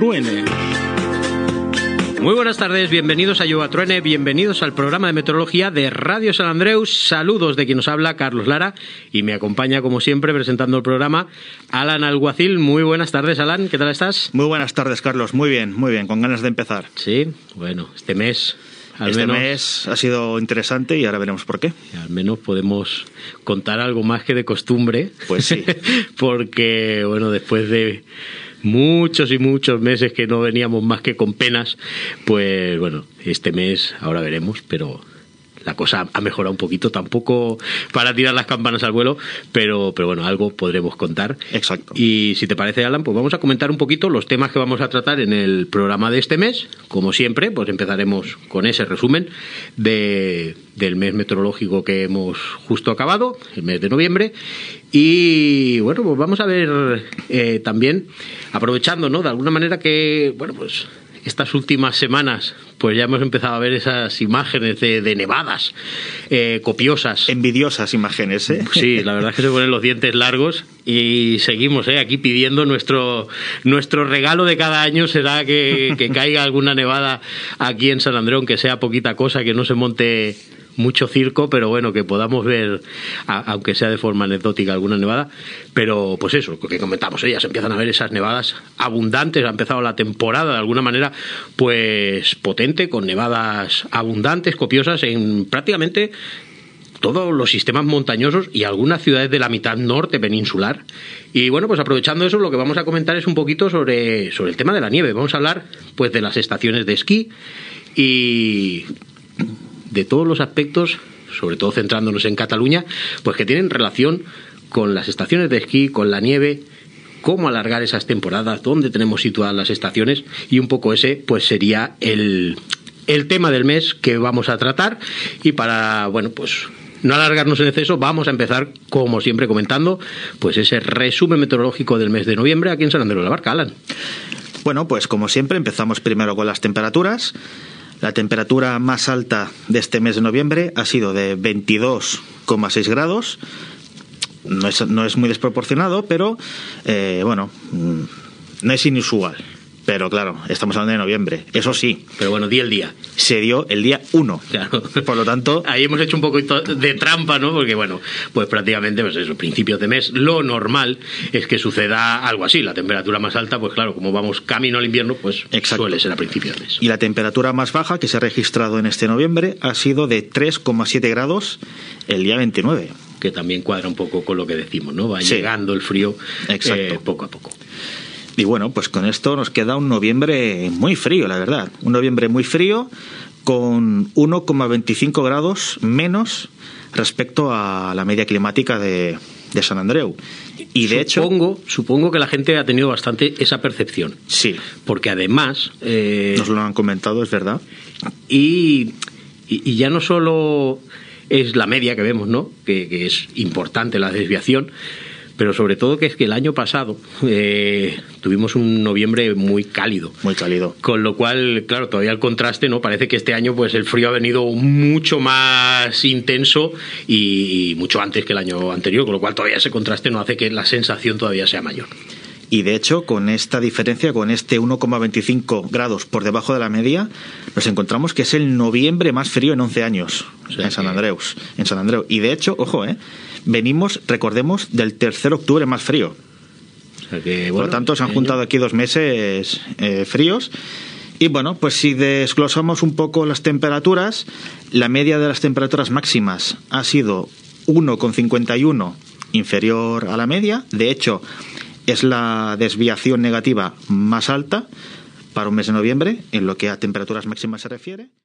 Truene. Muy buenas tardes, bienvenidos a Yo Truene, bienvenidos al programa de meteorología de Radio Sant Andreu. Saludos de quien nos habla, Carlos Lara, y me acompaña como siempre presentando el programa Alan Alguacil. Muy buenas tardes, Alan, ¿qué tal estás? Muy buenas tardes, Carlos, muy bien, con ganas de empezar. Sí, bueno, este mes ha sido interesante y ahora veremos por qué. Al menos podemos contar algo más que de costumbre. Pues sí. Porque, bueno, después de muchos y muchos meses que no veníamos más que con penas, pues bueno, este mes ahora veremos, pero la cosa ha mejorado un poquito, tampoco para tirar las campanas al vuelo, pero bueno, algo podremos contar. Exacto. Y si te parece, Alan, pues vamos a comentar un poquito los temas que vamos a tratar en el programa de este mes. Como siempre, pues empezaremos con ese resumen del mes meteorológico que hemos justo acabado, el mes de noviembre. Y bueno, pues vamos a ver también, aprovechando, ¿no?, de alguna manera que, bueno, pues estas últimas semanas pues ya hemos empezado a ver esas imágenes de nevadas copiosas. Envidiosas imágenes, ¿eh? Sí, la verdad es que se ponen los dientes largos y seguimos aquí pidiendo nuestro regalo de cada año será que caiga alguna nevada aquí en Sant Andreu, aunque sea poquita cosa, que no se monte mucho circo, pero bueno, que podamos ver, aunque sea de forma anecdótica, alguna nevada. Pero pues eso, lo que comentamos, ya se empiezan a ver esas nevadas abundantes. Ha empezado la temporada de alguna manera pues potente, con nevadas abundantes, copiosas en prácticamente todos los sistemas montañosos y algunas ciudades de la mitad norte peninsular. Y bueno, pues aprovechando eso, lo que vamos a comentar es un poquito sobre el tema de la nieve. Vamos a hablar pues de las estaciones de esquí y de todos los aspectos, sobre todo centrándonos en Cataluña, pues que tienen relación con las estaciones de esquí, con la nieve, cómo alargar esas temporadas, dónde tenemos situadas las estaciones, y un poco ese pues sería el tema del mes que vamos a tratar. Y para, bueno, pues no alargarnos en exceso, vamos a empezar, como siempre, comentando pues ese resumen meteorológico del mes de noviembre aquí en Sant Andreu de la Barca. Alan. Bueno, pues como siempre empezamos primero con las temperaturas. La temperatura más alta de este mes de noviembre ha sido de 22,6 grados. No es muy desproporcionado, pero bueno, no es inusual. Pero claro, estamos hablando de noviembre. Eso sí. Pero bueno, di el día. Se dio el día 1. Claro. Por lo tanto, ahí hemos hecho un poquito de trampa, ¿no? Porque bueno, pues prácticamente, pues eso, principios de mes, lo normal es que suceda algo así. La temperatura más alta, pues claro, como vamos camino al invierno, pues exacto, suele ser a principios de mes. Y la temperatura más baja que se ha registrado en este noviembre ha sido de 3,7 grados el día 29. Que también cuadra un poco con lo que decimos, ¿no? Va llegando el frío poco a poco. Y bueno, pues con esto nos queda un noviembre muy frío, la verdad. Un noviembre muy frío con 1,25 grados menos respecto a la media climática de Sant Andreu. Y de hecho, supongo que la gente ha tenido bastante esa percepción. Sí. Porque además nos lo han comentado, es verdad. Y ya no solo es la media que vemos, ¿no? Que es importante la desviación, pero sobre todo que es que el año pasado tuvimos un noviembre muy cálido. Muy cálido. Con lo cual, claro, todavía el contraste, ¿no? Parece que este año pues el frío ha venido mucho más intenso y mucho antes que el año anterior, con lo cual todavía ese contraste no hace que la sensación todavía sea mayor. Y de hecho, con esta diferencia, con este 1,25 grados por debajo de la media, nos encontramos que es el noviembre más frío en 11 años, o sea, en Sant Andreu. Y de hecho, ojo, venimos, recordemos, del 3 de octubre más frío. O sea que, bueno, por lo tanto, se han juntado aquí 2 meses fríos. Y bueno, pues si desglosamos un poco las temperaturas, la media de las temperaturas máximas ha sido 1,51 inferior a la media. De hecho, es la desviación negativa más alta para un mes de noviembre en lo que a temperaturas máximas se refiere.